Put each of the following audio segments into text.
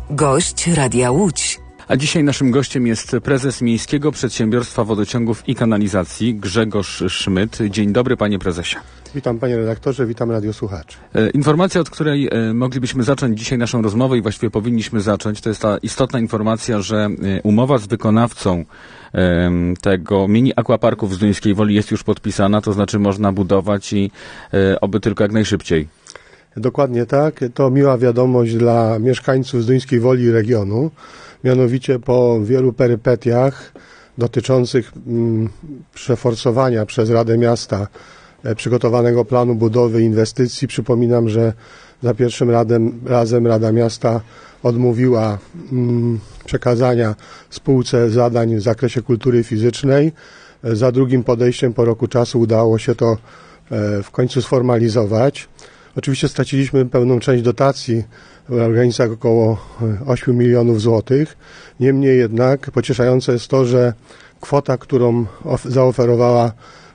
Gość Radia Łódź. A dzisiaj naszym gościem jest prezes Miejskiego Przedsiębiorstwa Wodociągów i Kanalizacji Grzegorz Szmyt. Dzień dobry, panie prezesie. Witam, panie redaktorze, witam radiosłuchaczy. Informacja, od której moglibyśmy zacząć dzisiaj naszą rozmowę i właściwie powinniśmy zacząć, to jest ta istotna informacja, że umowa z wykonawcą tego mini aquaparku w Zduńskiej Woli jest już podpisana, to znaczy można budować i oby tylko jak najszybciej. Dokładnie tak. To miła wiadomość dla mieszkańców Zduńskiej Woli i regionu. Mianowicie po wielu perypetiach dotyczących przeforsowania przez Radę Miasta przygotowanego planu budowy inwestycji, przypominam, że za pierwszym razem Rada Miasta odmówiła przekazania spółce zadań w zakresie kultury fizycznej. Za drugim podejściem po roku czasu udało się to w końcu sformalizować. Oczywiście straciliśmy pełną część dotacji w granicach około 8 milionów złotych. Niemniej jednak pocieszające jest to, że kwota, którą zaoferowała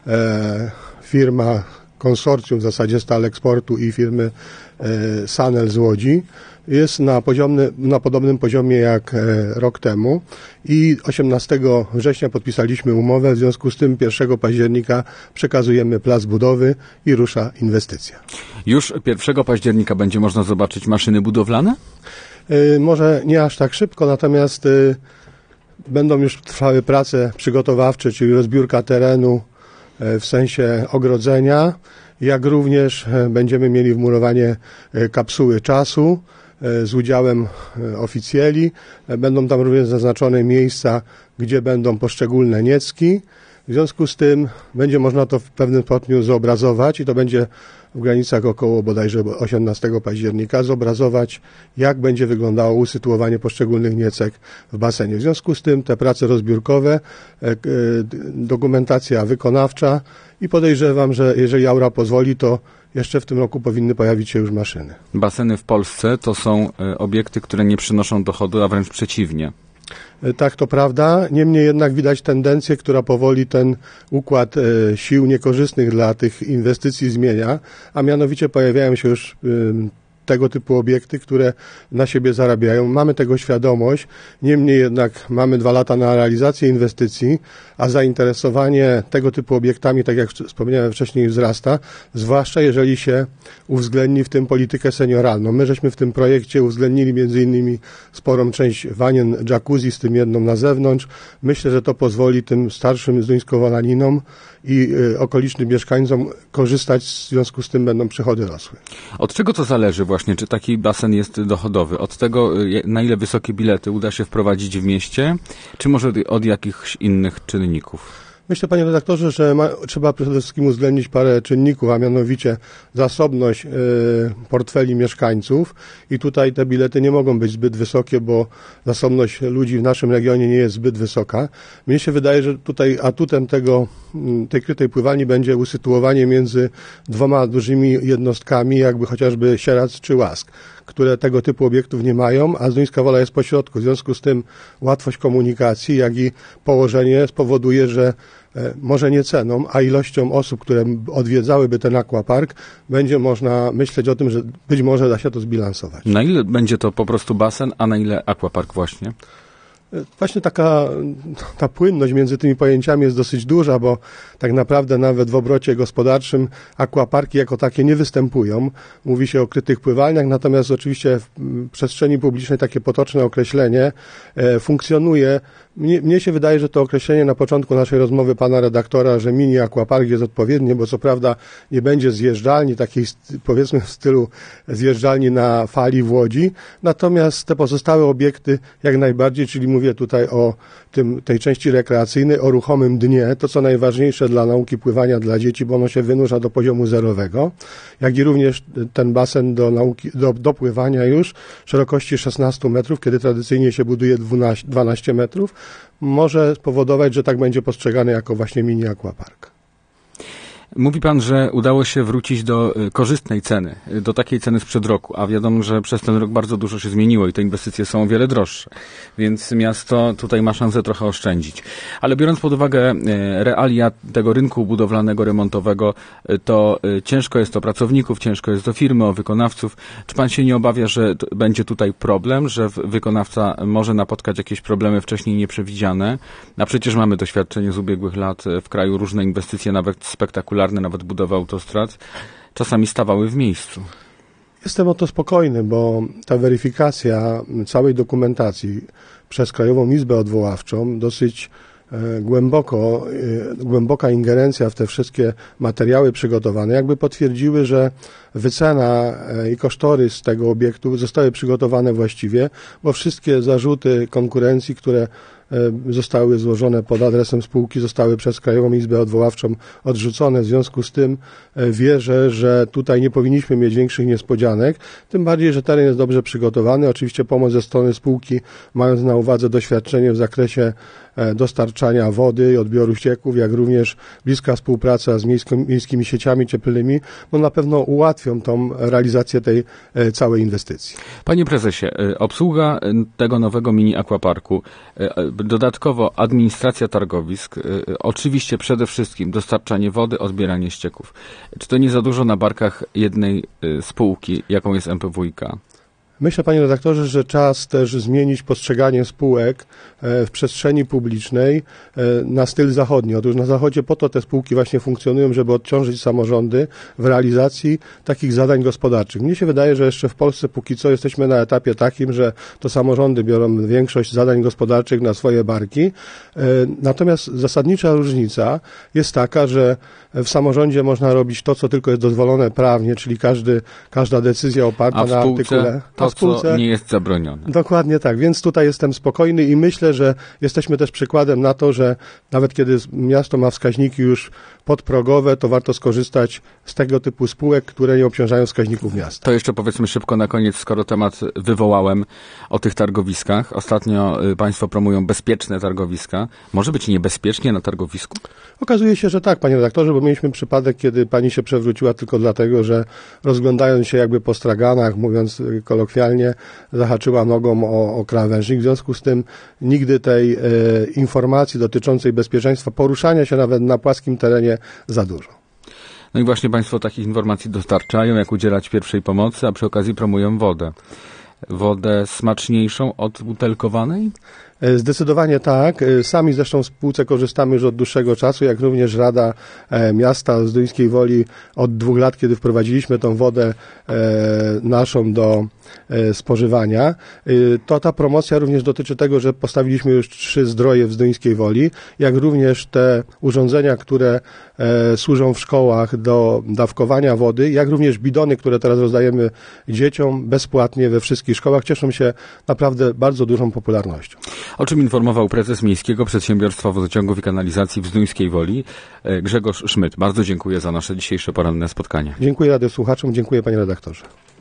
firma konsorcjum w zasadzie Stal Eksportu i firmy Sanel z Łodzi jest na podobnym poziomie jak rok temu i 18 września podpisaliśmy umowę, w związku z tym 1 października przekazujemy plac budowy i rusza inwestycja. Już 1 października będzie można zobaczyć maszyny budowlane? Może nie aż tak szybko, natomiast będą już trwały prace przygotowawcze, czyli rozbiórka terenu w sensie ogrodzenia, jak również będziemy mieli wmurowanie kapsuły czasu z udziałem oficjeli. Będą tam również zaznaczone miejsca, gdzie będą poszczególne niecki. W związku z tym będzie można to w pewnym stopniu zobrazować i to będzie w granicach około bodajże 18 października zobrazować, jak będzie wyglądało usytuowanie poszczególnych niecek w basenie. W związku z tym te prace rozbiórkowe, dokumentacja wykonawcza i podejrzewam, że jeżeli aura pozwoli, to jeszcze w tym roku powinny pojawić się już maszyny. Baseny w Polsce to są obiekty, które nie przynoszą dochodu, a wręcz przeciwnie. Tak, to prawda. Niemniej jednak widać tendencję, która powoli ten układ sił niekorzystnych dla tych inwestycji zmienia, a mianowicie pojawiają się już tego typu obiekty, które na siebie zarabiają. Mamy tego świadomość, niemniej jednak mamy 2 lata na realizację inwestycji, a zainteresowanie tego typu obiektami, tak jak wspomniałem wcześniej, wzrasta, zwłaszcza jeżeli się uwzględni w tym politykę senioralną. My żeśmy w tym projekcie uwzględnili między innymi sporą część wanien jacuzzi, z tym jedną na zewnątrz. Myślę, że to pozwoli tym starszym zduńskowolaninom i okolicznym mieszkańcom korzystać, w związku z tym będą przychody rosły. Od czego to zależy właśnie, czy taki basen jest dochodowy? Od tego, na ile wysokie bilety uda się wprowadzić w mieście, czy może od jakichś innych czynników? Myślę, panie redaktorze, że trzeba przede wszystkim uwzględnić parę czynników, a mianowicie zasobność portfeli mieszkańców i tutaj te bilety nie mogą być zbyt wysokie, bo zasobność ludzi w naszym regionie nie jest zbyt wysoka. Mnie się wydaje, że tutaj atutem tej krytej pływalni będzie usytuowanie między 2 dużymi jednostkami, jakby chociażby Sieradz czy Łask, które tego typu obiektów nie mają, a Zduńska Wola jest pośrodku. W związku z tym łatwość komunikacji, jak i położenie spowoduje, że może nie ceną, a ilością osób, które odwiedzałyby ten aquapark, będzie można myśleć o tym, że być może da się to zbilansować. Na ile będzie to po prostu basen, a na ile aquapark właśnie? Właśnie ta płynność między tymi pojęciami jest dosyć duża, bo tak naprawdę nawet w obrocie gospodarczym aquaparki jako takie nie występują. Mówi się o krytych pływalniach, natomiast oczywiście w przestrzeni publicznej takie potoczne określenie funkcjonuje. Mnie się wydaje, że to określenie na początku naszej rozmowy pana redaktora, że mini aquapark jest odpowiednie, bo co prawda nie będzie zjeżdżalni, takiej powiedzmy w stylu zjeżdżalni na fali w Łodzi, natomiast te pozostałe obiekty jak najbardziej, czyli mówię tutaj o tej części rekreacyjnej, o ruchomym dnie, to co najważniejsze dla nauki pływania dla dzieci, bo ono się wynurza do poziomu zerowego, jak i również ten basen do pływania już szerokości 16 metrów, kiedy tradycyjnie się buduje 12 metrów, może spowodować, że tak będzie postrzegany jako właśnie mini aquapark. Mówi pan, że udało się wrócić do korzystnej ceny, do takiej ceny sprzed roku, a wiadomo, że przez ten rok bardzo dużo się zmieniło i te inwestycje są o wiele droższe, więc miasto tutaj ma szansę trochę oszczędzić. Ale biorąc pod uwagę realia tego rynku budowlanego, remontowego, to ciężko jest o pracowników, ciężko jest o firmy, o wykonawców. Czy pan się nie obawia, że będzie tutaj problem, że wykonawca może napotkać jakieś problemy wcześniej nieprzewidziane? A przecież mamy doświadczenie z ubiegłych lat w kraju, różne inwestycje, nawet spektakularne, nawet budowa autostrad, czasami stawały w miejscu. Jestem o to spokojny, bo ta weryfikacja całej dokumentacji przez Krajową Izbę Odwoławczą dosyć głęboka ingerencja w te wszystkie materiały przygotowane, jakby potwierdziły, że wycena i kosztorys tego obiektu zostały przygotowane właściwie, bo wszystkie zarzuty konkurencji, które zostały złożone pod adresem spółki, zostały przez Krajową Izbę Odwoławczą odrzucone. W związku z tym wierzę, że tutaj nie powinniśmy mieć większych niespodzianek, tym bardziej, że teren jest dobrze przygotowany. Oczywiście pomoc ze strony spółki, mając na uwadze doświadczenie w zakresie dostarczania wody i odbioru ścieków, jak również bliska współpraca z miejskimi sieciami cieplnymi, no na pewno ułatwią tą realizację tej całej inwestycji. Panie prezesie, obsługa tego nowego mini aquaparku, dodatkowo administracja targowisk, oczywiście przede wszystkim dostarczanie wody, odbieranie ścieków. Czy to nie za dużo na barkach jednej spółki, jaką jest MPWiK? Myślę, panie redaktorze, że czas też zmienić postrzeganie spółek w przestrzeni publicznej na styl zachodni. Otóż na zachodzie po to te spółki właśnie funkcjonują, żeby odciążyć samorządy w realizacji takich zadań gospodarczych. Mnie się wydaje, że jeszcze w Polsce póki co jesteśmy na etapie takim, że to samorządy biorą większość zadań gospodarczych na swoje barki. Natomiast zasadnicza różnica jest taka, że w samorządzie można robić to, co tylko jest dozwolone prawnie, czyli każda decyzja oparta na artykule. Co nie jest zabronione. Dokładnie tak, więc tutaj jestem spokojny i myślę, że jesteśmy też przykładem na to, że nawet kiedy miasto ma wskaźniki już podprogowe, to warto skorzystać z tego typu spółek, które nie obciążają wskaźników miasta. To jeszcze powiedzmy szybko na koniec, skoro temat wywołałem o tych targowiskach. Ostatnio państwo promują bezpieczne targowiska. Może być niebezpiecznie na targowisku? Okazuje się, że tak, panie redaktorze, bo mieliśmy przypadek, kiedy pani się przewróciła tylko dlatego, że rozglądając się jakby po straganach, mówiąc kolokwialnie, zahaczyła nogą o krawężnik. W związku z tym nigdy tej informacji dotyczącej bezpieczeństwa, poruszania się nawet na płaskim terenie za dużo. No i właśnie państwo takich informacji dostarczają, jak udzielać pierwszej pomocy, a przy okazji promują wodę. Wodę smaczniejszą od butelkowanej? Zdecydowanie tak. Sami zresztą w spółce korzystamy już od dłuższego czasu, jak również Rada Miasta Zduńskiej Woli od 2 lat, kiedy wprowadziliśmy tą wodę naszą do spożywania. To ta promocja również dotyczy tego, że postawiliśmy już 3 zdroje w Zduńskiej Woli, jak również te urządzenia, które służą w szkołach do dawkowania wody, jak również bidony, które teraz rozdajemy dzieciom bezpłatnie we wszystkich szkołach, cieszą się naprawdę bardzo dużą popularnością. O czym informował prezes Miejskiego Przedsiębiorstwa Wodociągów i Kanalizacji w Zduńskiej Woli, Grzegorz Szmyt. Bardzo dziękuję za nasze dzisiejsze poranne spotkanie. Dziękuję radiosłuchaczom, dziękuję panie redaktorze.